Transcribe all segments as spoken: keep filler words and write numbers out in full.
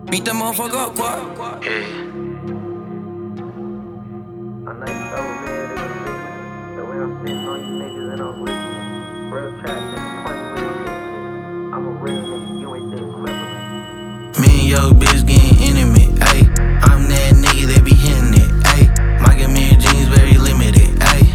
Beat that motherfucker up, boy. Yeah. I know you so mad at me. The way I'm sitting on you niggas and I'm with you. Real trap nigga, point real shit. I'm a real nigga, you ain't the equivalent. Me and your bitch getting intimate, ayy. I'm that nigga that be hitting it, ayy. My Gamir jeans very limited, ayy.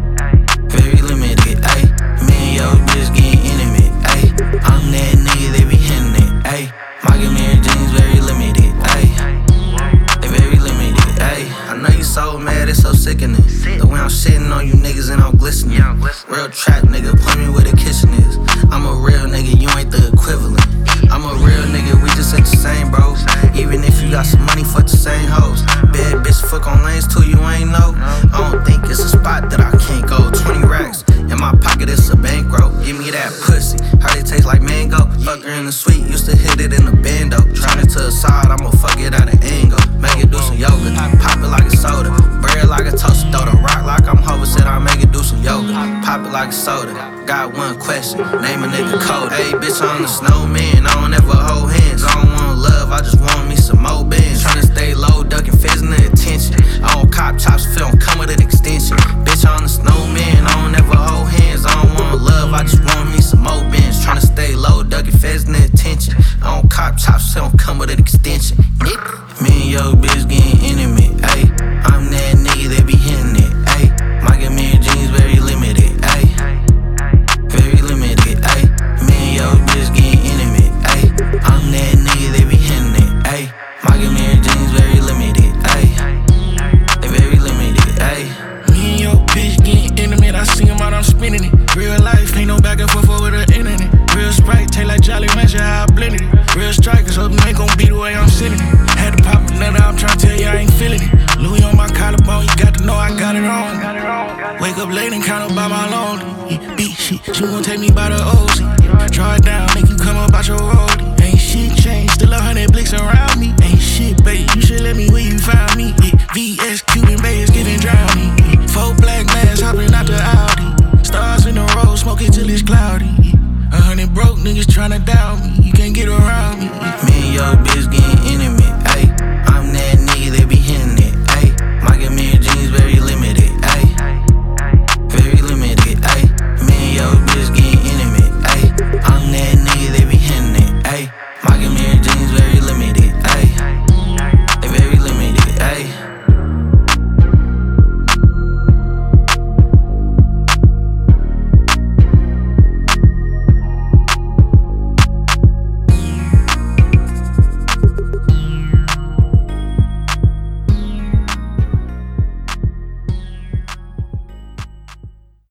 Very limited, ayy. Me and your bitch getting intimate, ayy. I'm that nigga that be hitting it, ayy. My Gamir jeans very limited, ayy. They very limited, ayy. I know you so mad, it's so sickening. The way I'm shitting on you niggas and I'm glistening. Real trap nigga, point me where the kitchen is. I'm a real nigga, you ain't the equivalent. I'm a real nigga, we just ain't the same, bro. Even if you got some money, fuck the same hoes. Bad bitch, fuck on lanes too, you ain't know. I don't think it's a spot that I can't go. twenty racks in my pocket, it's a bankroll. Give me that pussy, heard it taste like mango. Fuck her in the suite, used to hit it in the bando. Trying it to the side, I'ma fuck it at an angle. Make it do some yoga, pop it like a soda. Bread like a toaster, throw the rock like I'm Hova. Said I make it do some yoga, pop it like a soda. Got one question, name a nigga code. Hey, bitch, I'm the snowman, I don't ever hold hands. I don't want love, I just want me some more bands. Tryna stay low, ducking feds in the attention. I don't cop chops, if it don't come with an extension. Bitch, I'm the snowman, I don't ever hold hands. I don't want love, I just want me some more bands. Tryna stay low, ducking feds in the attention. I don't cop chops, if it don't come with an extension. Me and your bitch getting intimate, ayy. I'm that nigga that be hitting it, ayy. My Gamir jeans very limited, ayy. Very limited, ayy. Me and your bitch getting intimate, ayy. I'm that nigga that be hitting it, ayy. My Gamir jeans very limited, ayy. They very limited, ayy. Me and your bitch getting intimate, I see him out, I'm spinning it. Real life, ain't no back and forth over the internet. Real Sprite, taste like Jolly Rancher, how I blended it. Real strikers, hope you ain't gon' be the way I'm sitting it. Had to pop another, I'm tryna tell you I ain't feeling it. Louis on my collarbone, you got to know I got it on. Wake up late and count up by my lonely. Yeah, beat shit, she gon' take me by the O Z. Draw it down, make you come up out your roadie. Ain't shit changed, still a hundred blicks around me. Ain't shit, babe, you should let me where you found me. Yeah, V S Cuban Bays giving drowning. Yeah, four black mass hopping out the Audi. Stars in the road, smoke it till it's cloudy. Yeah, a hundred broke niggas tryna doubt me. You can't get around me. Yeah. Me and your bitch getting intimate, ayy. I'm that nigga that be